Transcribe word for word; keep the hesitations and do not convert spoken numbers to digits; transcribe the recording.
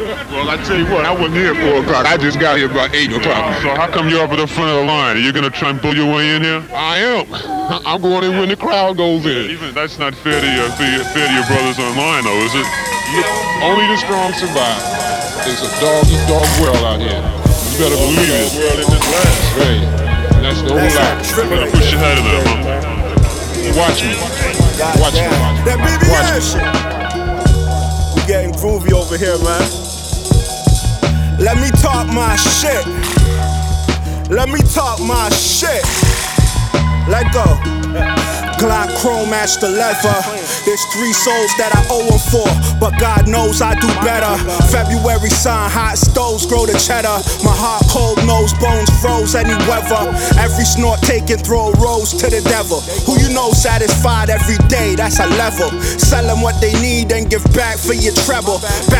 Well, I tell you what, I wasn't here at four o'clock. I just got here about eight o'clock. So how come you're up at the front of the line? Are you going to try and bull your way in here? I am. I'm going in when the crowd goes in. Even that's not fair to your fair, fair to your brothers online, though, is it? Yeah, only the strong survive. It's a dog-eat-dog world out here. You better believe it. World in this land. Right. And that's the whole life. You better push your head in there, huh? Watch me. Watch me. That B B Watch S shit. We getting groovy over here, man. Let me talk my shit. Let me talk my shit. Let go. Glock chrome match the leather. There's three souls that I owe him for, but God knows I do better. February sun, hot stoves grow the cheddar. My heart cold, nose bones froze any weather. Every snort taken, throw a rose to the devil. Who you know satisfied every day, that's a level. Sell them what they need and give back for your treble. Back